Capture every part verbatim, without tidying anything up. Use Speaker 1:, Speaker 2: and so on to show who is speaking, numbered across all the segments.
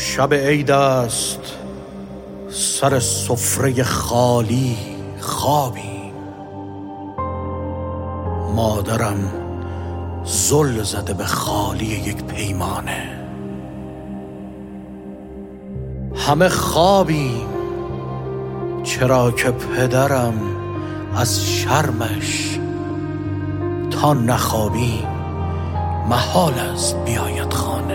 Speaker 1: شب عید است، سر سفره خالی خوابیم. مادرم زل زده به خالی یک پیمانه. همه خوابیم، چرا که پدرم از شرمش تا نخوابیم محال است بیاید خانه.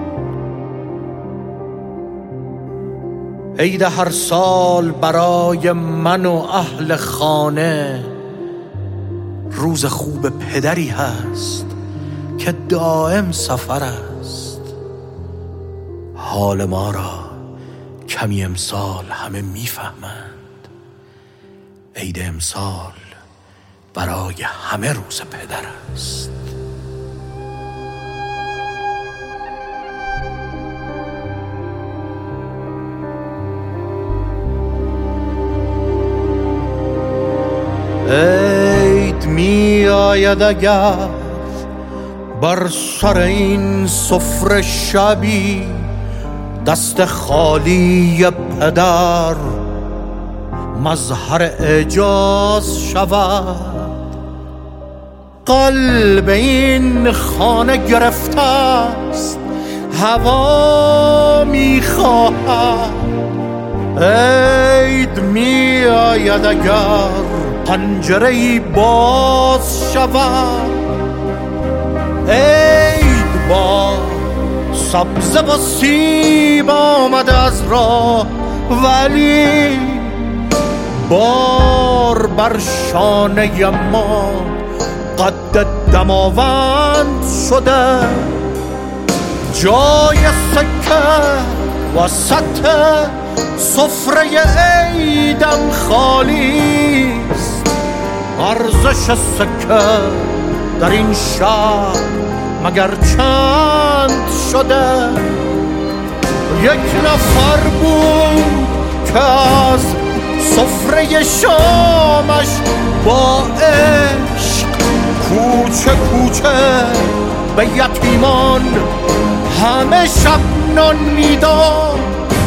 Speaker 1: عید هر سال برای من و اهل خانه روز خوب پدری هست که دائم سفر است. حال ما را کمی امسال همه میفهمند. عید امسال برای همه روز پدر است. عید می آید اگر بر سر این سفره شبی دست خالی پدر مظهر اعجاز شود. قلب این خانه گرفته است، هوا می خواهد. عید می آید اگر پنجره‌ای باز شود. عید با سبزه و سیب آمده از راه، ولی بار بر شانه ما قد دماوند شده. جای سکه وسط سفره عیدم خالی است. ارزش سکه در این شهر مگر چند شده؟ یک نفر بود که از سفره شامش با عشق کوچه کوچه به یتیمان همه شب نان میداد.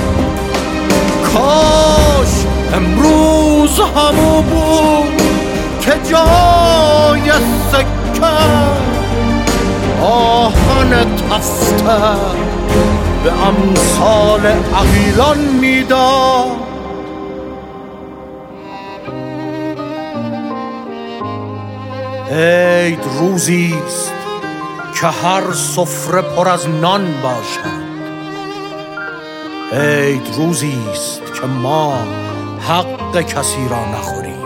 Speaker 1: کاش امروز همو بود که جای سکه آهن تفته به امثال عقیلان میداد. عید روزیست که هر سفره پر از نان باشد. عید روزیست که ما حق کسی را نخوریم.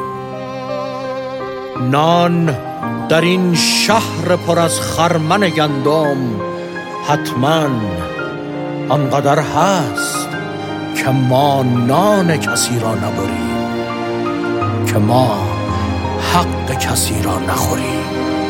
Speaker 1: نان در این شهر پر از خرمن گندم حتما آنقدر هست که ما نان کسی را نبریم، که ما حق کسی را نخوریم.